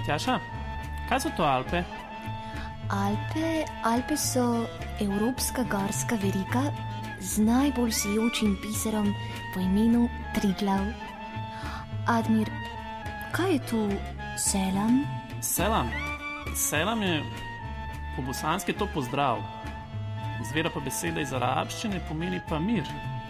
Tjaša, kaj so to Alpe? Alpe so evropska gorska veriga z najbolj sijočim biserom po imenu Triglav. Admir, kaj je tu selam? Selam je po bosanski to pozdrav. Izvira pa beseda iz arabščine, pomeni pa mir.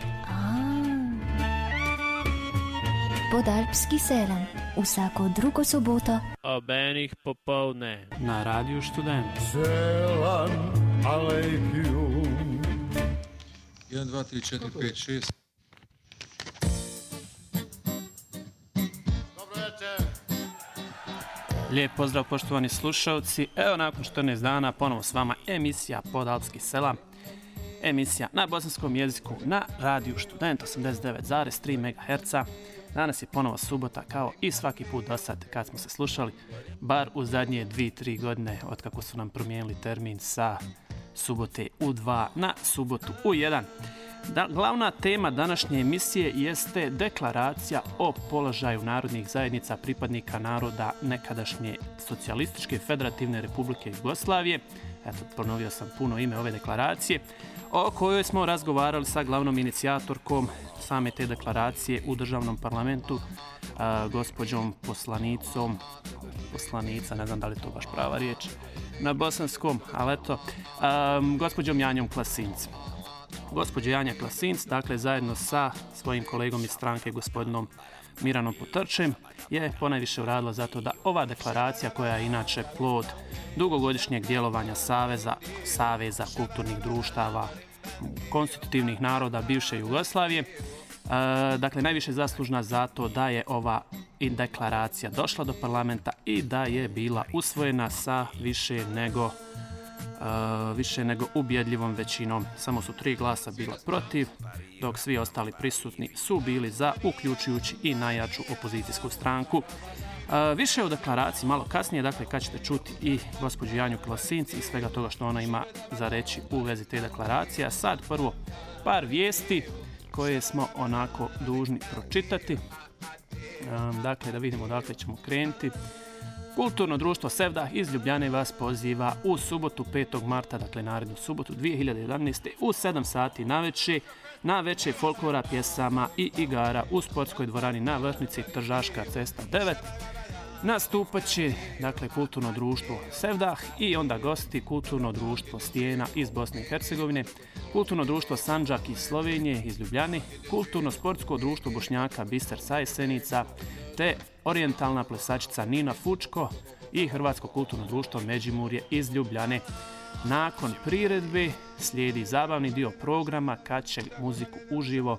Podalpski selam, vsako drugo soboto ob enih popoldne na Radiu Študent. Selam alejkum. 1, 2, 3, 4, 5, 6. Lijep pozdrav poštovani slušalci. Evo nakon 14 dana ponovo s vama emisija Podalpski selam. Emisija na bosanskom jeziku na Radiju Študent 89,3 MHz. Danas je ponovo subota kao i svaki put do sad kad smo se slušali, bar u zadnje 2-3 godine od kako su nam promijenili termin sa subote u 2 na subotu u 1. Glavna tema današnje emisije jeste deklaracija o položaju narodnih zajednica pripadnika naroda nekadašnje Socijalističke Federativne Republike Jugoslavije. Eto, ponovio sam puno ime ove deklaracije, o kojoj smo razgovarali sa glavnom inicijatorkom same te deklaracije u državnom parlamentu, gospođom poslanica, ne znam da li je to baš prava riječ na bosanskom, ali eto, gospođom Janjom Klasinc. Gospođa Janja Klasinc, dakle zajedno sa svojim kolegom iz stranke, gospodinom Miranom Potrčem, je ponajviše uradila zato da ova deklaracija, koja je inače plod dugogodišnjeg djelovanja Saveza kulturnih društava konstitutivnih naroda bivše Jugoslavije, dakle najviše zaslužna za to da je ova deklaracija došla do parlamenta i da je bila usvojena sa više nego ubjedljivom većinom. Samo su 3 glasa bila protiv, dok svi ostali prisutni su bili za, uključujući i najjaču opozicijsku stranku. Više o deklaraciji malo kasnije, dakle kad ćete čuti i gospođu Janju Klasinc i svega toga što ona ima za reći u vezi te deklaracije. A sad prvo par vijesti koje smo onako dužni pročitati. Dakle, da vidimo odakle ćemo krenuti. Kulturno društvo Sevdah iz Ljubljane vas poziva u subotu 5. marta, dakle narednu subotu 2011. u 7 sati na večer folklora, pjesama i igara u sportskoj dvorani na Vršnici, Tržaška cesta 9. Nastupat će, dakle, kulturno društvo Sevdah i onda gosti kulturno društvo Stijena iz Bosne i Hercegovine, kulturno društvo Sandžak iz Slovenije, iz Ljubljane, kulturno sportsko društvo Bošnjaka Biser sa Jesenica, te orijentalna plesačica Nina Fučko i Hrvatsko kulturno društvo Međimurje iz Ljubljane. Nakon priredbe slijedi zabavni dio programa kad će muziku uživo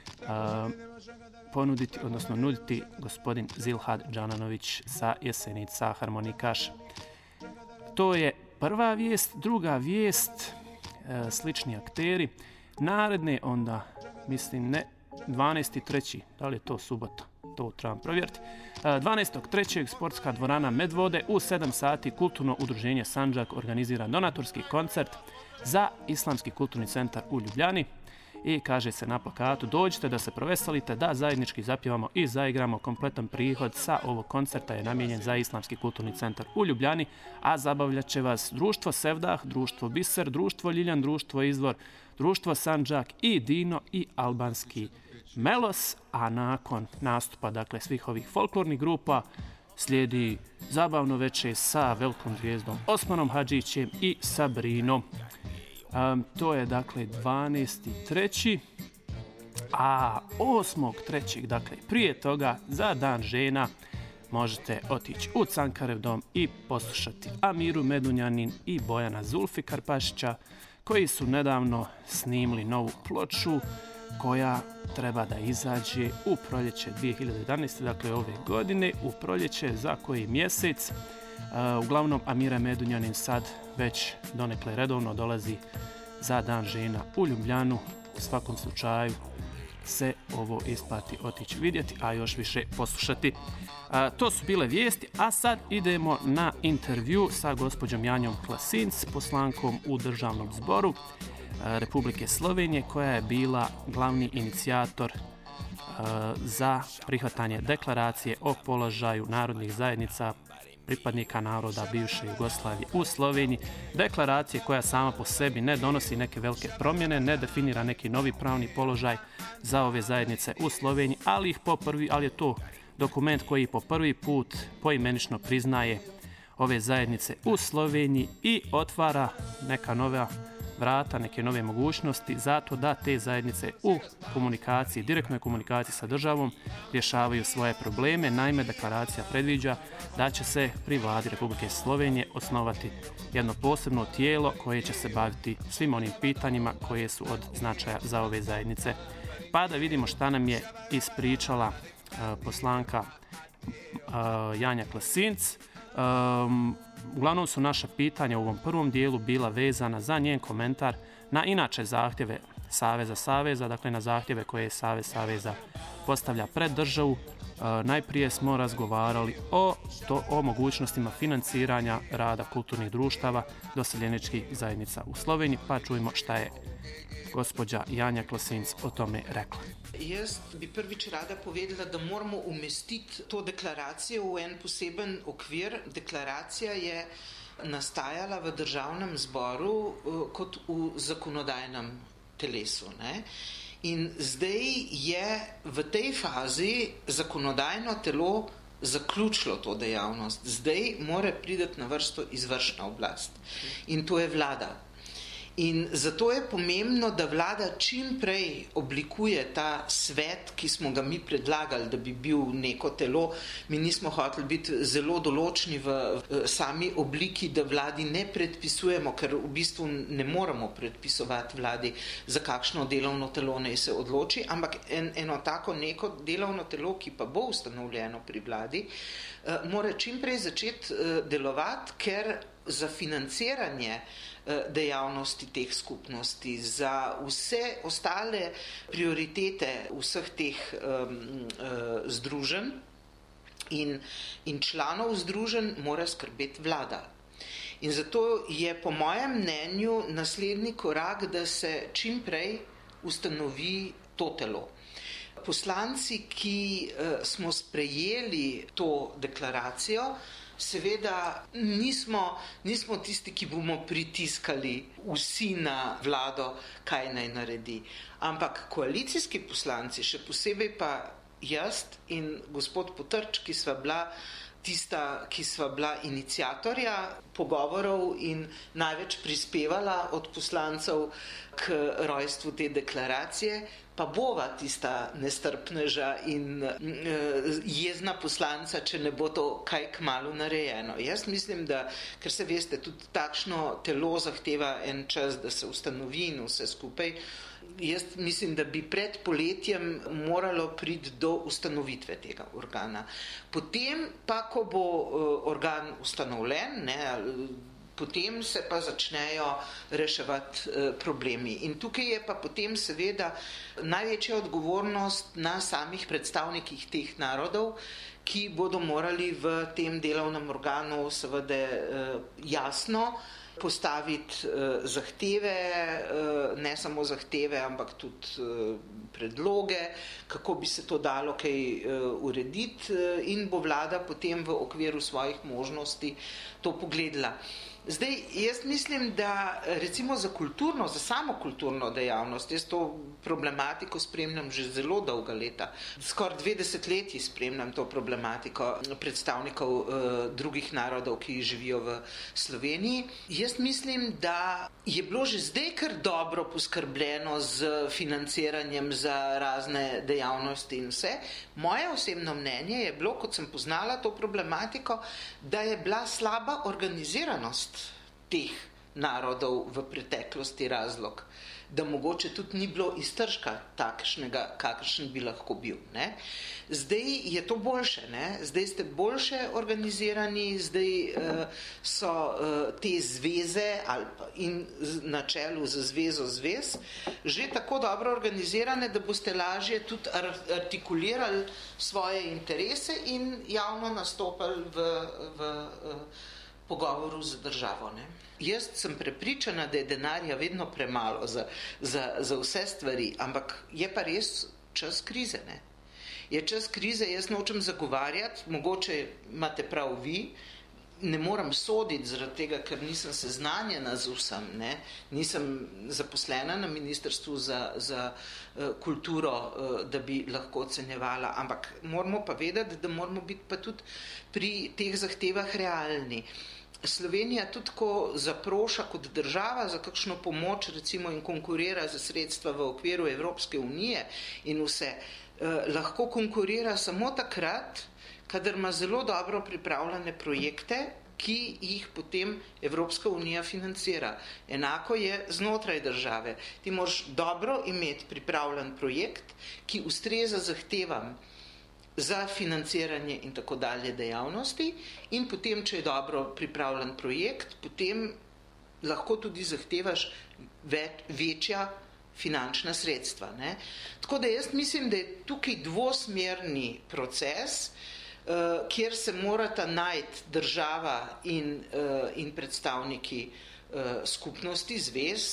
nuditi gospodin Zilhad Džananović sa Jesenica, harmonikaš. To je prva vijest. Druga vijest, slični akteri. Naredne onda, mislim ne, 12.3. Da li je to subota? To trebam provjeriti. 12.3. sportska dvorana Medvode u 7 sati kulturno udruženje Sandžak organizira donatorski koncert za Islamski kulturni centar u Ljubljani. I kaže se na plakatu: dođite da se proveselite, da zajednički zapjevamo i zaigramo. Kompletan prihod sa ovog koncerta je namijenjen za Islamski kulturni centar u Ljubljani, a zabavljat će vas društvo Sevdah, društvo Biser, društvo Ljiljan, društvo Izvor, društvo Sandžak i Dino i albanski Melos. A nakon nastupa, dakle, svih ovih folklornih grupa slijedi zabavno večer sa velikom zvijezdom Osmanom Hadžićem i Sabrinom. To je dakle 12.3. A 8.3. dakle prije toga za Dan žena možete otići u Cankarev dom i poslušati Amiru Medunjanin i Bojana Zulfikarpašića, koji su nedavno snimili novu ploču koja treba da izađe u proljeće 2011. dakle ove godine, u proljeće za koji mjesec. Uglavnom, Amira Medunjanin sad već donekle redovno dolazi za Dan žena u Ljubljanu. U svakom slučaju se ovo isplati otići vidjeti, a još više poslušati. To su bile vijesti, a sad idemo na intervju sa gospođom Janjom Klasinc, poslankom u Državnom zboru Republike Slovenije, koja je bila glavni inicijator za prihvatanje deklaracije o položaju narodnih zajednica pripadnika naroda bivše Jugoslavije u Sloveniji. Deklaracije koja sama po sebi ne donosi neke velike promjene, ne definira neki novi pravni položaj za ove zajednice u Sloveniji, ali je to dokument koji po prvi put poimenično priznaje ove zajednice u Sloveniji i otvara neka nova vrata, neke nove mogućnosti zato da te zajednice u komunikaciji, direktnoj komunikaciji sa državom rješavaju svoje probleme. Naime, deklaracija predviđa da će se pri vladi Republike Slovenije osnovati jedno posebno tijelo koje će se baviti svim onim pitanjima koje su od značaja za ove zajednice. Pa da vidimo šta nam je ispričala poslanka Janja Klasinc. Uglavnom su naša pitanja u ovom prvom dijelu bila vezana za njen komentar na inače zahtjeve Saveza, dakle na zahtjeve koje Saveza postavlja pred državu. Najprije smo razgovarali o mogućnostima financiranja rada kulturnih društava doseljeničkih zajednica u Sloveniji, pa čujemo šta je gospođa Janja Klasinc o tome rekla. Jaz bi prvič rada povedala, da moramo umestiti to deklaracijo v en poseben okvir. Deklaracija je nastajala v državnem zboru kot v zakonodajnem telesu, ne? In zdaj je v tej fazi zakonodajno telo zaključilo to dejavnost. Zdaj mora priti na vrsto izvršna oblast. In to je vlada. In zato je pomembno, da vlada čim prej oblikuje ta svet, ki smo ga mi predlagali, da bi bil neko telo. Mi nismo hoteli biti zelo določni v sami obliki, da vladi ne predpisujemo, ker v bistvu ne moremo predpisovati vladi, za kakšno delovno telo naj se odloči, ampak eno tako neko delovno telo, ki pa bo ustanovljeno pri vladi, mora čim prej začeti delovati, ker za financiranje dejavnosti teh skupnosti, za vse ostale prioritete vseh teh združenj in članov združenj mora skrbeti vlada. In zato je po mojem mnenju naslednji korak, da se čim prej ustanovi to telo. Poslanci, ki smo sprejeli to deklaracijo, seveda nismo tisti, ki bomo pritiskali vsi na vlado, kaj naj naredi. Ampak koalicijski poslanci, še posebej pa jaz in gospod Potrč, ki sva bila iniciatorja pogovorov in največ prispevala od poslancev k rojstvu te deklaracije, pa bova tista nestrpneža in jezna poslanca, če ne bo to kaj kmalu narejeno. Jaz mislim, da, ker se veste, tudi takšno telo zahteva en čas, da se ustanovi in vse skupaj. Jaz mislim, da bi pred poletjem moralo priti do ustanovitve tega organa. Potem pa, ko bo organ ustanovljen, potem se pa začnejo reševati problemi. In tukaj je pa potem seveda največja odgovornost na samih predstavnikih teh narodov, ki bodo morali v tem delovnem organu seveda jasno postaviti zahteve, ne samo zahteve, ampak tudi predloge, kako bi se to dalo kaj urediti, in bo vlada potem v okviru svojih možnosti to pogledala. Zdaj, jaz mislim, da recimo za samo kulturno dejavnost, jaz to problematiko spremljam že zelo dolga leta, skoraj 20 let spremljam to problematiko predstavnikov drugih narodov, ki živijo v Sloveniji. Jaz mislim, da je bilo že zdaj kar dobro poskrbljeno z financiranjem za razne dejavnosti in vse. Moje osebno mnenje je bilo, kot sem poznala to problematiko, da je bila slaba organiziranost teh narodov v preteklosti razlog, da mogoče tudi ni bilo iztržka takšnega, kakršen bi lahko bil. Zdaj je to boljše, zdaj ste boljše organizirani, zdaj so te zveze in na čelu z zvezo zvez že tako dobro organizirane, da boste lažje tudi artikulirali svoje interese in javno nastopali v pogovoru z državo. Jaz sem prepričana, da je denarja vedno premalo za vse stvari, ampak je pa res čas krize. Je čas krize, jaz nočem zagovarjati, mogoče imate prav vi, ne morem soditi zaradi tega, ker nisem seznanjena z vsem, ne? Nisem zaposlena na Ministrstvu za kulturo, da bi lahko ocenjevala, ampak moramo pa vedeti, da moramo biti pa tudi pri teh zahtevah realni. Slovenija tudi, ko zaproša kot država za kakšno pomoč, recimo, in konkurira za sredstva v okviru Evropske unije in vse, lahko konkurira samo takrat, kadar ima zelo dobro pripravljene projekte, ki jih potem Evropska unija financira. Enako je znotraj države. Ti moraš dobro imeti pripravljen projekt, ki ustreza zahtevam za financiranje in tako dalje dejavnosti, in potem, če je dobro pripravljen projekt, potem lahko tudi zahtevaš večja finančna sredstva, ne? Tako da jaz mislim, da je tukaj dvosmerni proces, kjer se morata najti država in predstavniki skupnosti, zvez,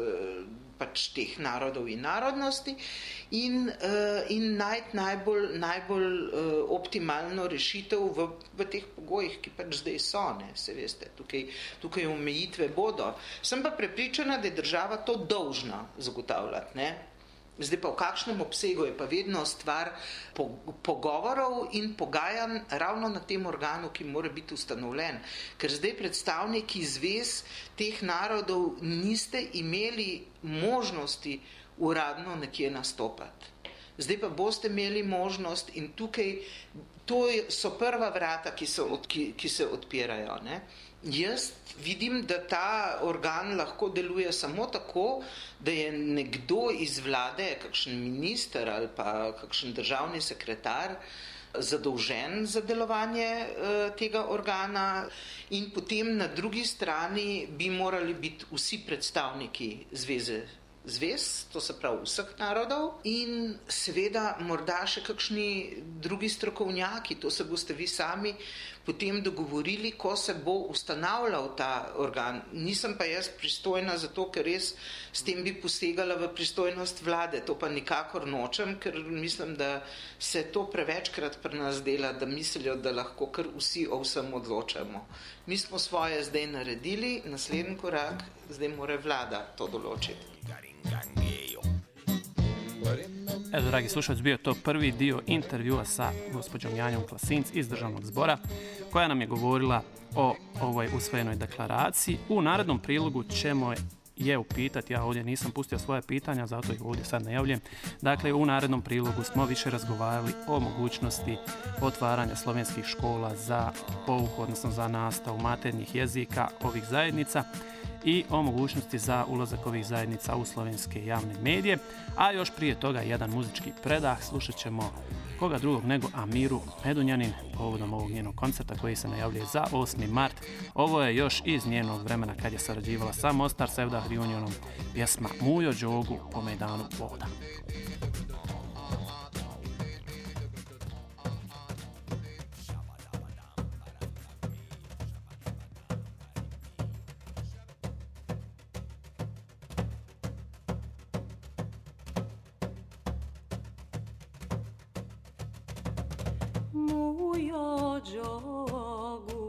pač teh narodov in narodnosti, in najti najbolj optimalno rešitev v teh pogojih, ki pač zdaj so, ne, se veste, tukaj omejitve bodo. Sem pa prepričana, da je država to dolžna zagotavljati, ne. Zdaj pa v kakšnem obsegu je pa vedno stvar pogovorov in pogajanj ravno na tem organu, ki mora biti ustanovljen. Ker zdaj predstavniki zvez teh narodov niste imeli možnosti uradno nekje nastopati. Zdaj pa boste imeli možnost in tukaj, to so prva vrata, ki se odpirajo, ne. Jaz vidim, da ta organ lahko deluje samo tako, da je nekdo iz vlade, kakšen minister ali pa kakšen državni sekretar, zadolžen za delovanje tega organa, in potem na drugi strani bi morali biti vsi predstavniki zvez, to se pravi vseh narodov, in seveda morda še kakšni drugi strokovnjaki, to se boste vi sami potem dogovorili, ko se bo ustanavljal ta organ. Nisem pa jaz pristojna za to, ker res s tem bi posegala v pristojnost vlade, to pa nikakor nočem, ker mislim, da se to prevečkrat pri nas dela, da mislijo, da lahko kar vsi o vsem odločamo. Mi smo svoje zdaj naredili, naslednji korak, zdaj mora vlada to določiti. Evo, dragi slušalci, bio je to prvi dio intervjua sa gospođom Janjom Klasinc iz Državnog zbora, koja nam je govorila o ovoj usvojenoj deklaraciji. U narednom prilogu ćemo je upitati, ja ovdje nisam pustio svoje pitanja, zato ih ovdje sad najavljujem. Dakle, u narednom prilogu smo više razgovarali o mogućnosti otvaranja slovenskih škola za pouk, odnosno za nastavu maternjih jezika ovih zajednica i o mogućnosti za ulazak ovih zajednica u slovenske javne medije. A još prije toga jedan muzički predah, slušat ćemo koga drugog nego Amiru Medunjanin povodom ovog njenog koncerta koji se najavljuje za 8. mart. Ovo je još iz njenog vremena kad je sarađivala sa Mostar Sevdah Reunionom, pjesma Mujo Đogu po Mejdanu voda. Mujo Đogu,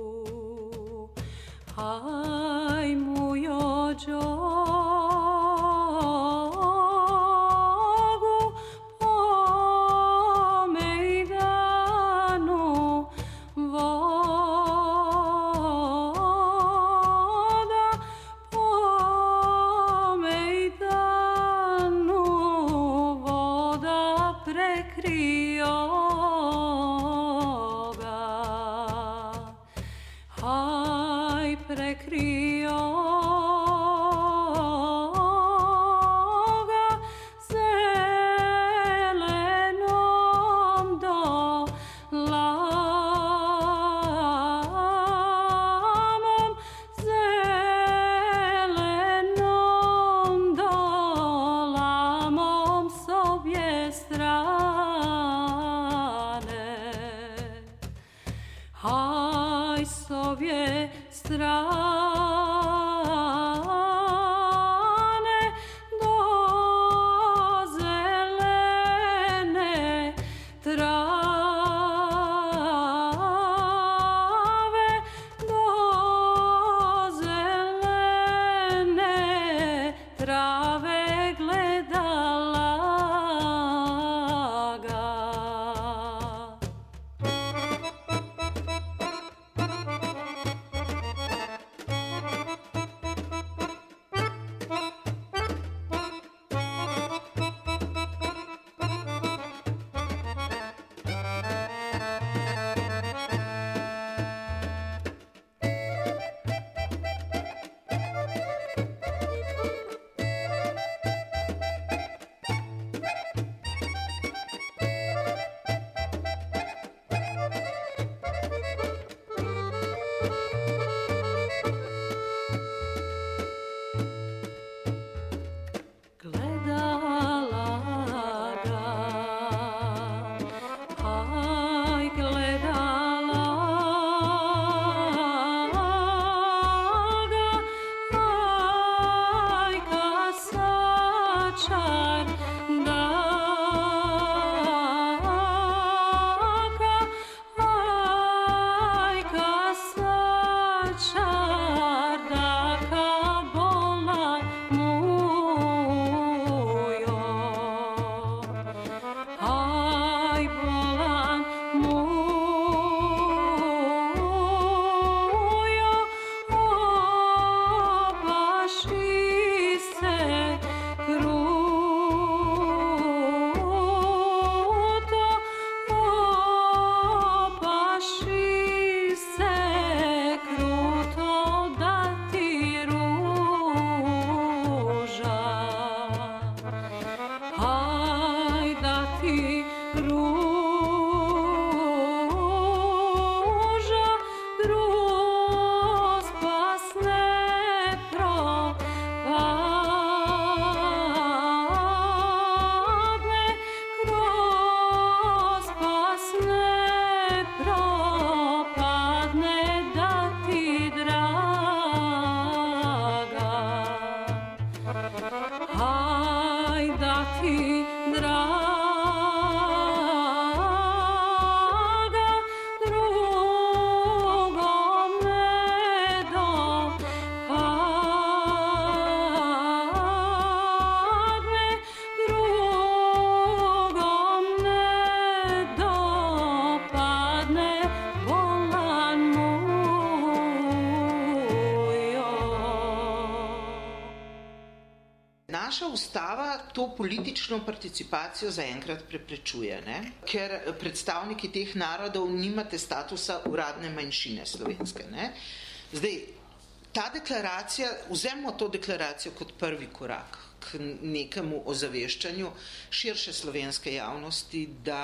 aj Mujo Đogu, po Mejdanu voda, po Mejdanu voda prekrio. Prekrio ga zelenom dolamom, zelenom dolamom s obje strane. Aj s obje strane do zelene trave naša ustava to politično participacijo zaenkrat preprečuje, ne? Ker predstavniki teh narodov nimate statusa uradne manjšine slovenske. Ne? Zdaj, ta deklaracija, vzemimo to deklaracijo kot prvi korak k nekemu ozaveščanju širše slovenske javnosti,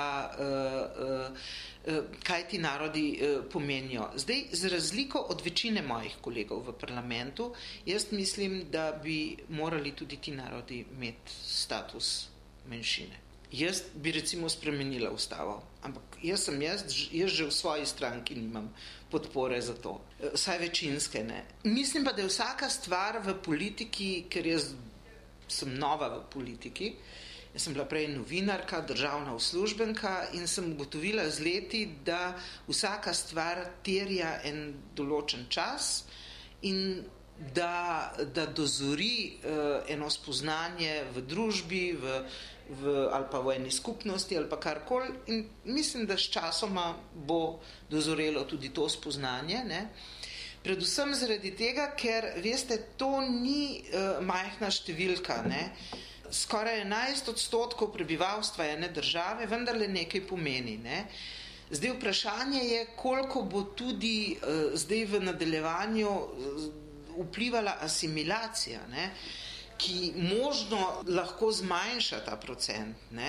da kaj ti narodi pomenijo. Zdaj, z razliko od večine mojih kolegov v parlamentu, jaz mislim, da bi morali tudi ti narodi imeti status manjšine. Jaz bi recimo spremenila ustavo, ampak jaz že v svoji stranki nimam podpore za to. Vsaj večinske ne. Mislim pa, da je vsaka stvar v politiki, ker jaz sem nova v politiki, jaz sem bila prej novinarka, državna uslužbenka in sem ugotovila z leti, da vsaka stvar terja en določen čas in da dozori eno spoznanje v družbi, ali pa v eni skupnosti ali pa karkoli, in mislim, da s časoma bo dozorelo tudi to spoznanje, ne? Predvsem zaradi tega, ker veste, to ni majhna številka, ne? Skoraj 11% prebivalstva ene države vendarle nekaj pomeni, ne? Zdaj vprašanje je, koliko bo tudi zdaj v nadaljevanju vplivala asimilacija, ne? Ki možno lahko zmanjša ta procent, ne?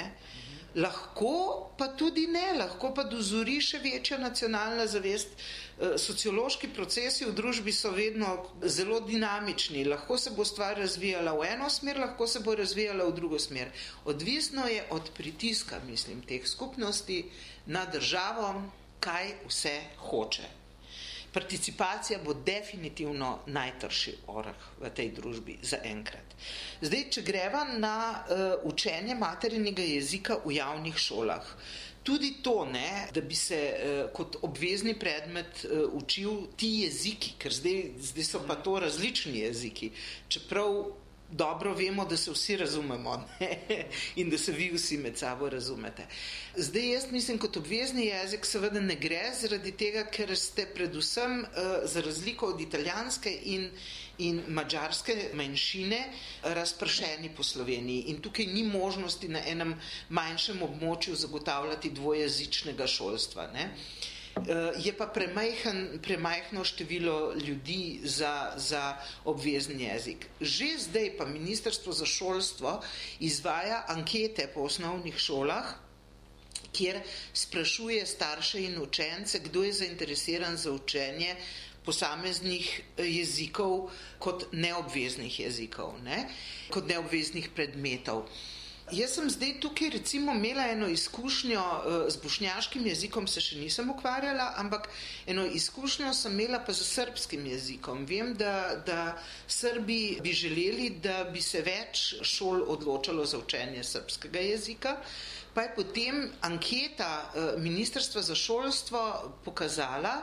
Lahko pa tudi ne, lahko pa dozori še večja nacionalna zavest. Sociološki procesi v družbi so vedno zelo dinamični, lahko se bo stvar razvijala v eno smer, lahko se bo razvijala v drugo smer. Odvisno je od pritiska, mislim, teh skupnosti na državo, kaj vse hoče. Participacija bo definitivno najtrši oreh v tej družbi zaenkrat. Zdaj, če greva na učenje materinega jezika v javnih šolah, tudi to, ne, da bi se kot obvezni predmet učil ti jeziki, ker zdaj so pa to različni jeziki, čeprav dobro vemo, da se vsi razumemo, ne? In da se vi vsi med sabo razumete. Zdaj, jaz mislim, kot obvezni jezik seveda ne gre zaradi tega, ker ste predvsem za razliko od italijanske in madžarske manjšine razpršeni po Sloveniji in tukaj ni možnosti na enem manjšem območju zagotavljati dvojezičnega šolstva, ne? Je pa premajhno število ljudi za obvezni jezik. Že zdaj pa Ministrstvo za šolstvo izvaja ankete po osnovnih šolah, kjer sprašuje starše in učence, kdo je zainteresiran za učenje posameznih jezikov kot neobveznih jezikov, ne? Kot neobveznih predmetov. Jaz sem zdaj tukaj recimo imela eno izkušnjo z bošnjaškim jezikom, se še nisem ukvarjala, ampak eno izkušnjo sem imela pa z srbskim jezikom. Vem, da Srbi bi želeli, da bi se več šol odločalo za učenje srbskega jezika, pa je potem anketa Ministrstva za šolstvo pokazala,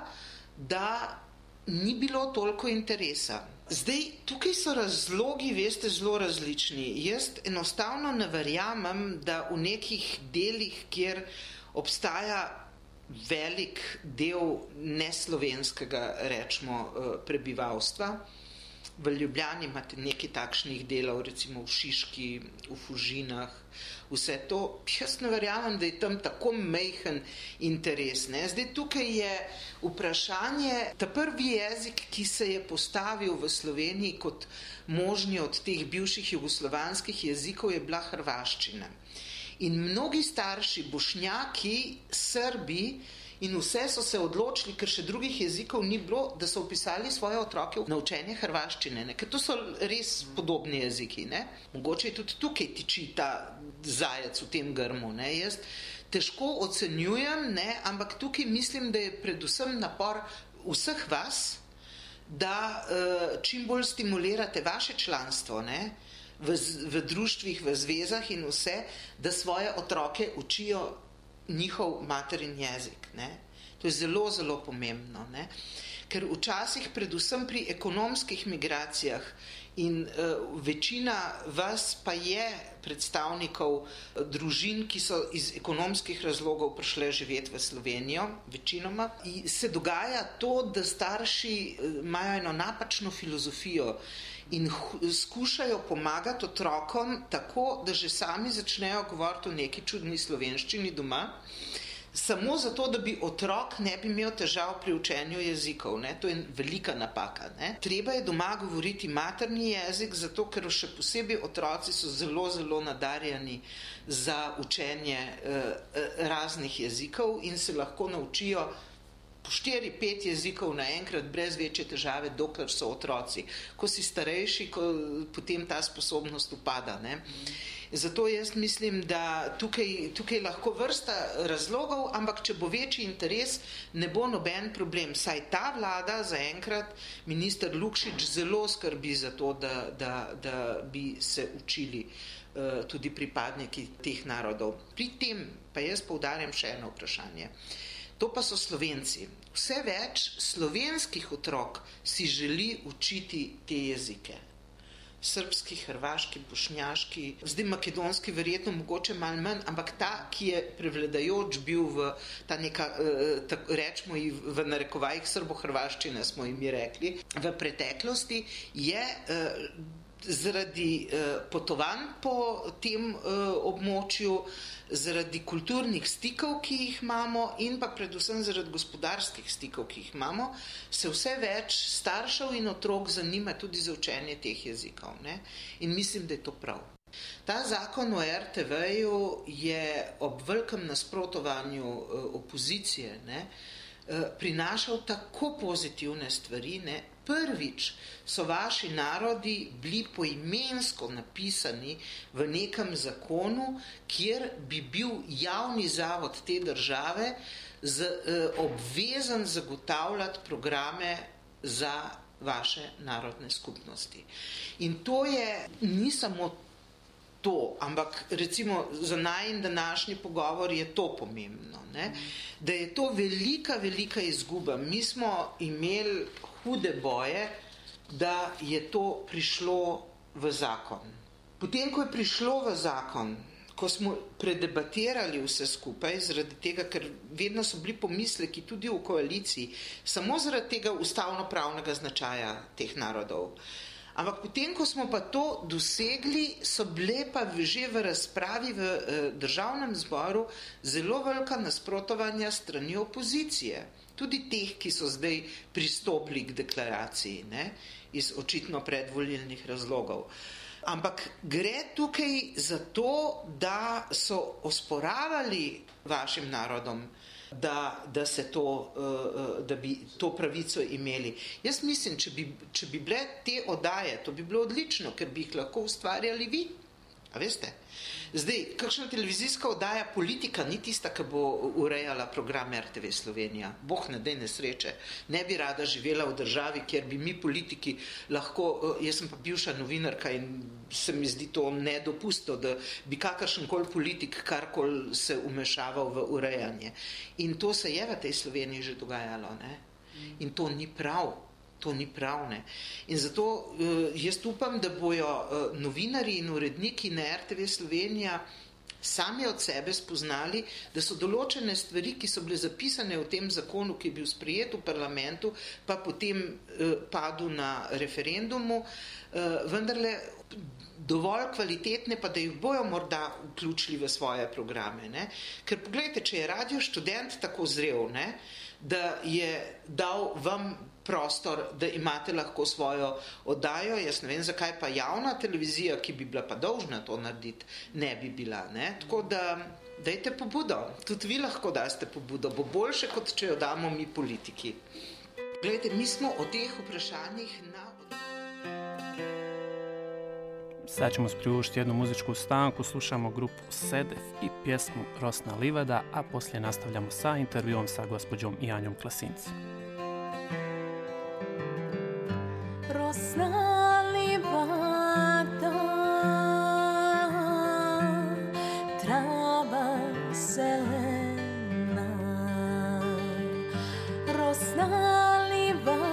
da ni bilo toliko interesa. Zdaj, tukaj so razlogi, veste, zelo različni. Jaz enostavno ne verjamem, da v nekih delih, kjer obstaja velik del neslovenskega, rečemo, prebivalstva, v Ljubljani imate nekaj takšnih delov, recimo v Šiški, v Fužinah, vse to, jaz ne verjamem, da je tam tako majhen interes, ne? Zdaj, tukaj je vprašanje, ta prvi jezik, ki se je postavil v Sloveniji kot možni od teh bivših jugoslovanskih jezikov, je bila hrvaščina. In mnogi starši, bošnjaki, Srbi in vse so se odločili, ker še drugih jezikov ni bilo, da so vpisali svoje otroke na učenje hrvaščine, ne? Ker to so res podobni jeziki, ne? Mogoče je tudi tukaj tiči ta zajec v tem grmu, ne? Jaz težko ocenjujem, ne? Ampak tukaj mislim, da je predvsem napor vseh vas, da čim bolj stimulirate vaše članstvo, ne? V društvih, v zvezah in vse, da svoje otroke učijo njihov materin jezik, ne? To je zelo, zelo pomembno, ne? ker včasih predvsem pri ekonomskih migracijah in večina vas pa je predstavnikov družin, ki so iz ekonomskih razlogov prišle živeti v Slovenijo, večinoma, se dogaja to, da starši imajo eno napačno filozofijo in skušajo pomagati otrokom tako, da že sami začnejo govoriti o neki čudni slovenščini doma, samo zato, da bi otrok ne bi imel težav pri učenju jezikov. Ne? To je velika napaka. Ne? Treba je doma govoriti materni jezik, zato ker še posebej otroci so zelo, zelo nadarjeni za učenje raznih jezikov in se lahko naučijo po 4-5 jezikov naenkrat brez večje težave, dokler so otroci. Ko si starejši, potem ta sposobnost upada. Ne? Zato jaz mislim, da tukaj lahko vrsta razlogov, ampak če bo večji interes, ne bo noben problem. Saj ta vlada zaenkrat, minister Lukšič zelo skrbi za to, da bi se učili tudi pripadniki teh narodov. Pri tem pa jaz poudarjam še eno vprašanje. To pa so Slovenci. Vse več slovenskih otrok si želi učiti te jezike. Srbski, hrvaški, bošnjaški, zdaj makedonski verjetno mogoče malo manj, ampak ta, ki je prevladajoč bil v ta neka, rečemo ji v narekovajih srbo-hrvaščine, smo jim rekli, v preteklosti je zaradi potovanj po tem območju, zaradi kulturnih stikov, ki jih imamo in pa predvsem zaradi gospodarskih stikov, ki jih imamo, se vse več staršev in otrok zanima tudi za učenje teh jezikov. Ne? In mislim, da je to prav. Ta zakon o RTV-ju je ob velikem nasprotovanju opozicije prinašal tako pozitivne stvari. Ne? Prvič so vaši narodi bili poimensko napisani v nekem zakonu, kjer bi bil javni zavod te države obvezen zagotavljati programe za vaše narodne skupnosti. In to ni samo to, ampak recimo za najin današnji pogovor je to pomembno, ne? Da je to velika, velika izguba. Mi smo imeli hude boje, da je to prišlo v zakon. Potem, ko je prišlo v zakon, ko smo predebatirali vse skupaj, zaradi tega, ker vedno so bili pomisleki tudi v koaliciji, samo zaradi tega ustavno-pravnega značaja teh narodov. Ampak potem, ko smo pa to dosegli, so bile pa že v razpravi v državnem zboru zelo velika nasprotovanja strani opozicije. Tudi teh, ki so zdaj pristopili k deklaraciji, ne, iz očitno predvolilnih razlogov. Ampak gre tukaj za to, da so osporavali vašim narodom, da bi to pravico imeli. Jaz mislim, če bi bile te oddaje, to bi bilo odlično, ker bi jih lahko ustvarjali vi. A veste? Zdaj, kakšna televizijska oddaja politika ni tista, ki bo urejala program RTV Slovenija. Bog ne daj nesreče. Ne bi rada živela v državi, kjer bi mi politiki lahko, jaz sem pa bivša novinarka in se mi zdi to nedopustno, da bi kakršenkoli politik karkoli se umešaval v urejanje. In to se je v tej Sloveniji že dogajalo, ne? In to ni prav. To ni prav, ne. In zato jaz upam, da bojo novinarji in uredniki na RTV Slovenija sami od sebe spoznali, da so določene stvari, ki so bile zapisane v tem zakonu, ki je bil sprejet v parlamentu, pa potem padel na referendumu, vendarle dovolj kvalitetne, pa da jih bojo morda vključili v svoje programe. Ne? Ker poglejte, če je Radio Študent tako zrel, ne, da je dal vam prostor, da imate lahko svojo oddajo, jaz ne vem, zakaj pa javna televizija, ki bi bila pa dolžna to narediti, ne bi bila. Ne? Tako da dajte pobudo, tudi vi lahko daste pobudo, bo boljše, kot če jo damo mi politiki. Glejte, mi smo o teh vprašanjih Sad ćemo priuštiti jednu muzičku stanku, slušamo grupu Sedef i pjesmu Rosna livada, a poslije nastavljamo sa intervjuom sa gospođom Janjom Klasinci. Rosna livada, trava zelena, rosna livada.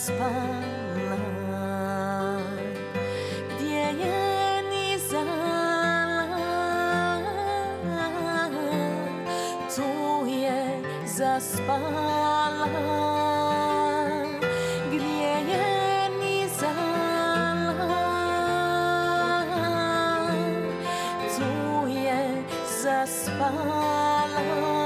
zaspala, gdje je nizala, tu je zaspala, gdje je nizala, tu je zaspala.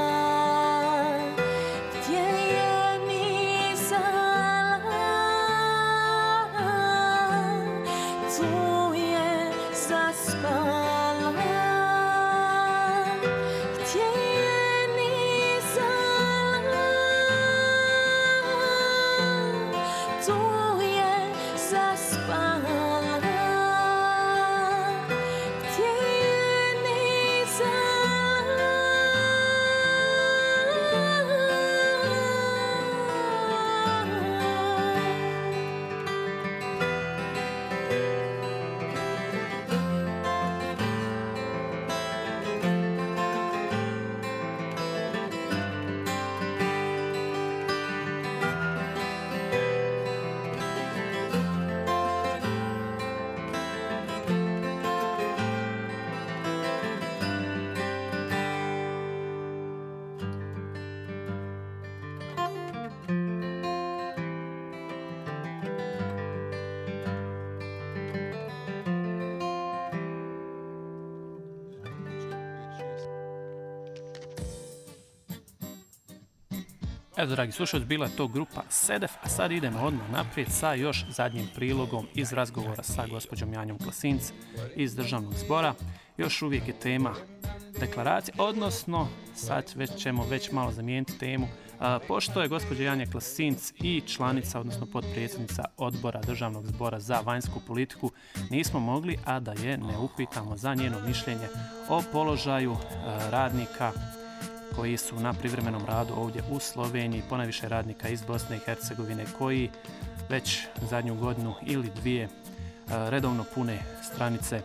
Evo, dragi slušalci, bila je to grupa Sedef, a sad idemo odmah naprijed sa još zadnjim prilogom iz razgovora sa gospođom Janjom Klasinc iz Državnog zbora. Još uvijek je tema deklaracije, odnosno sad ćemo već malo zamijeniti temu. Pošto je gospođa Janja Klasinc i članica, odnosno potpredsjednica odbora Državnog zbora za vanjsku politiku, nismo mogli, a da je ne upitamo za njeno mišljenje o položaju radnika koji su na privremenom radu ovdje u Sloveniji, ponajviše radnika iz Bosne i Hercegovine koji već zadnju godinu ili dvije redovno pune stranice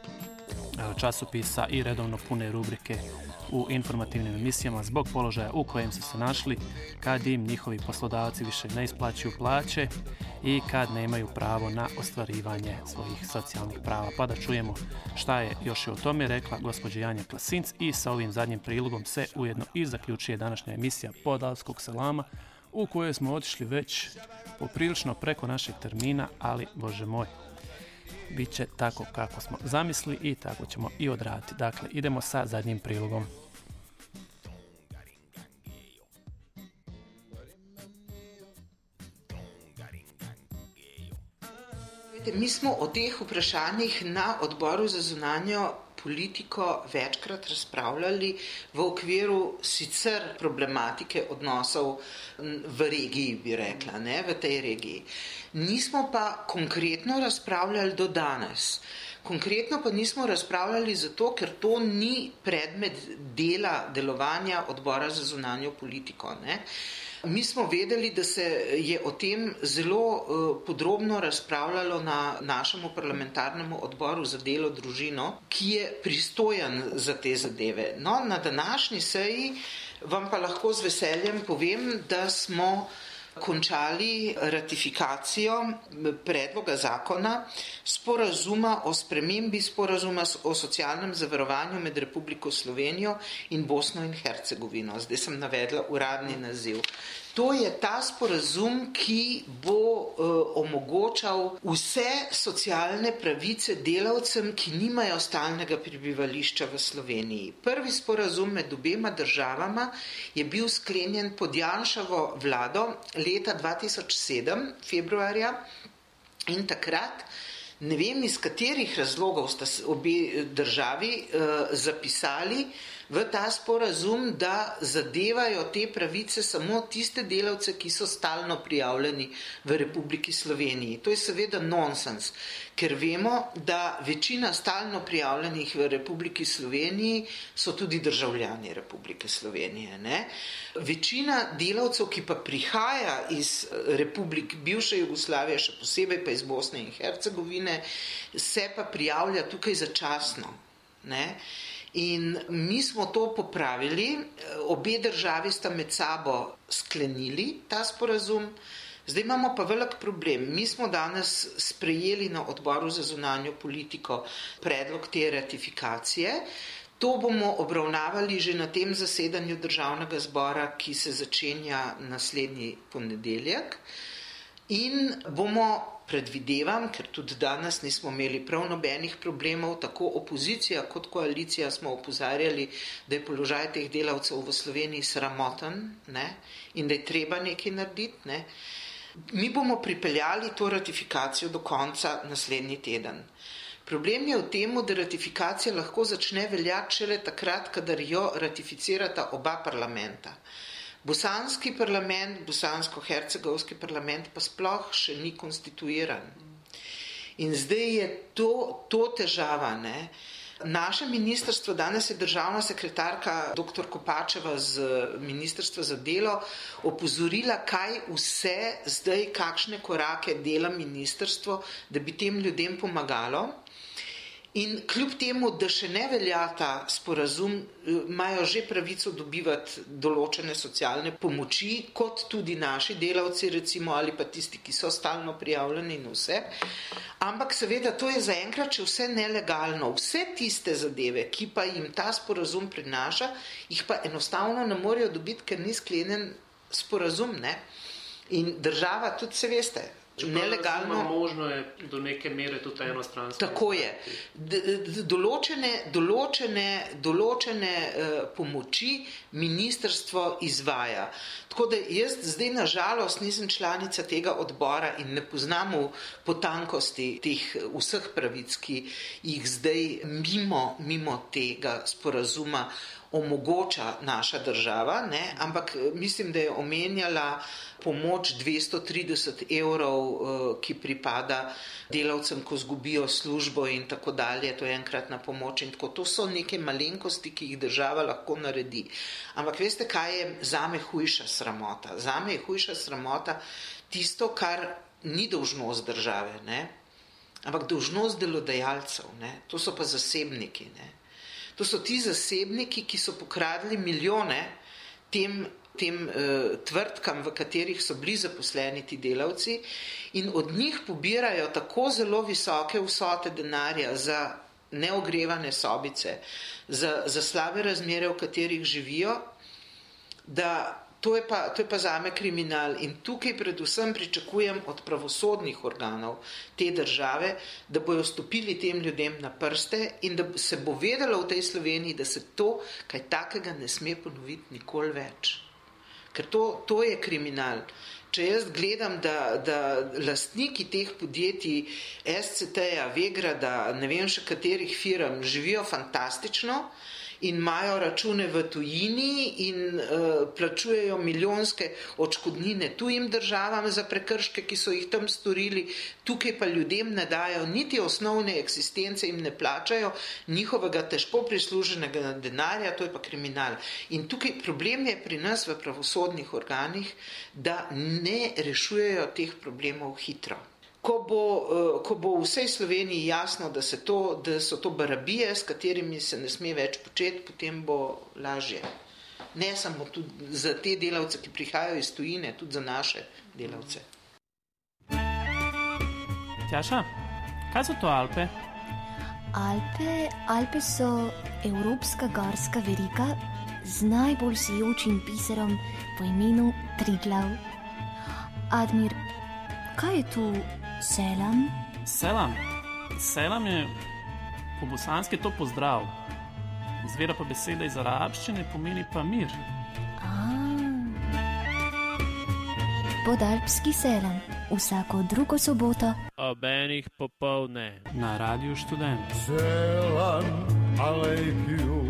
časopisa i redovno pune rubrike u informativnim emisijama zbog položaja u kojem su se našli kad im njihovi poslodavci više ne isplaćuju plaće i kad nemaju pravo na ostvarivanje svojih socijalnih prava. Pa da čujemo šta je još o tome rekla gospođa Janja Klasinc i sa ovim zadnjim prilogom se ujedno i zaključuje današnja emisija Podalskog selama u kojoj smo otišli već poprilično preko našeg termina, ali bože moj, bit će tako kako smo zamislili i tako ćemo i odraditi. Dakle, idemo sa zadnjim prilogom. Mi smo o teh vprašanjih na odboru za zunanjo politiko večkrat razpravljali v okviru sicer problematike odnosov v regiji, bi rekla, ne, v tej regiji. Nismo pa konkretno razpravljali do danes. Konkretno pa nismo razpravljali zato, ker to ni predmet delovanja odbora za zunanjo politiko, ne. Mi smo vedeli, da se je o tem zelo podrobno razpravljalo na našem parlamentarnem odboru za delo, družino, ki je pristojen za te zadeve. No, na današnji seji vam pa lahko z veseljem povem, da smo končali ratifikacijo predloga zakona sporazuma o spremembi sporazuma o socialnem zavarovanju med Republiko Slovenijo in Bosno in Hercegovino. Zdaj sem navedla uradni naziv. To je ta sporazum, ki bo omogočal vse socialne pravice delavcem, ki nimajo stalnega prebivališča v Sloveniji. Prvi sporazum med obema državama je bil sklenjen pod Janševo vlado leta 2007, februarja, in takrat, ne vem iz katerih razlogov sta obe državi zapisali v ta sporazum, da zadevajo te pravice samo tiste delavce, ki so stalno prijavljeni v Republiki Sloveniji. To je seveda nonsens, ker vemo, da večina stalno prijavljenih v Republiki Sloveniji so tudi državljani Republike Slovenije, ne? Večina delavcev, ki pa prihaja iz republik bivše Jugoslavije, še posebej pa iz Bosne in Hercegovine, se pa prijavlja tukaj začasno, ne? In mi smo to popravili, obe državi sta med sabo sklenili ta sporazum, Zdaj imamo pa velik problem. Mi smo danes sprejeli na odboru za zunanjo politiko predlog te ratifikacije. To bomo obravnavali že na tem zasedanju Državnega zbora, ki se začenja naslednji ponedeljek. In bomo, predvidevam, ker tudi danes nismo imeli prav nobenih problemov, tako opozicija kot koalicija smo opozarjali, da je položaj teh delavcev v Sloveniji sramoten, ne, in da je treba nekaj narediti. Ne. Mi bomo pripeljali to ratifikacijo do konca naslednji teden. Problem je v tem, da ratifikacija lahko začne veljati šele takrat, kadar jo ratificirata oba parlamenta. Bosanski parlament, bosansko-hercegovski parlament pa sploh še ni konstituiran. In zdaj je to težava. Ne? Naše ministrstvo, danes je državna sekretarka dr. Kopačeva z Ministrstva za delo opozorila, kaj vse zdaj, kakšne korake dela ministrstvo, da bi tem ljudem pomagalo. In kljub temu, da še ne velja ta sporazum, imajo že pravico dobivati določene socialne pomoči, kot tudi naši delavci, recimo, ali pa tisti, ki so stalno prijavljeni in vse. Ampak seveda to je zaenkrat še vse nelegalno. Vse tiste zadeve, ki pa jim ta sporazum prinaša, jih pa enostavno ne morejo dobiti, ker ni sklenjen sporazum. Ne? In država tudi, se veste, nelegalno. Možno je do neke mere tudi enostransko. Tako je. Določene pomoči ministrstvo izvaja. Tako da jaz zdaj na žalost nisem članica tega odbora in ne poznam potankosti teh vseh pravic, ki jih zdaj mimo tega sporazuma omogoča naša država, ne? Ampak mislim, da je omenjala pomoč 230 evrov, ki pripada delavcem, ko zgubijo službo in tako dalje, to je enkratna pomoč in tako. To so neke malenkosti, ki jih država lahko naredi. Ampak veste, kaj je zame hujša sramota? Zame je hujša sramota tisto, kar ni dolžnost države, ne? Ampak dolžnost delodajalcev, ne? To so pa zasebniki, ne? To so ti zasebniki, ki so pokradli milijone tem tvrtkam, v katerih so bili zaposleni ti delavci in od njih pobirajo tako zelo visoke vsote denarja za neogrevane sobice, za slabe razmere, v katerih živijo, da to je pa zame kriminal. In tukaj predvsem pričakujem od pravosodnih organov te države, da bojo stopili tem ljudem na prste in da se bo vedelo v tej Sloveniji, da se to kaj takega ne sme ponoviti nikoli več. Ker to je kriminal. Če jaz gledam, da lastniki teh podjetij, SCT-ja, Vegrada, ne vem še katerih firm, živijo fantastično in imajo račune v tujini in plačujejo milijonske odškodnine tujim državam za prekrške, ki so jih tam storili, tukaj pa ljudem ne dajo niti osnovne eksistence, jim ne plačajo njihovega težko prisluženega denarja, to je pa kriminal. In tukaj problem je pri nas v pravosodnih organih, da ne rešujejo teh problemov hitro. Ko bo v vsej Sloveniji jasno, da so to barabije, s katerimi se ne sme več početi, potem bo lažje. Ne samo tudi za te delavce, ki prihajajo iz tujine, tudi za naše delavce. Tjaša, kaj so to Alpe? Alpe so evropska gorska veriga z najbolj sijočim biserom po imenu Triglav. Admir, kaj je tu selam? Selam je po bosanski to pozdrav. Izvira pa beseda iz arabščine, pomeni pa mir. Podalpski selam, vsako drugo soboto ob enih popoldne na Radiu Študent. Selam alejkum.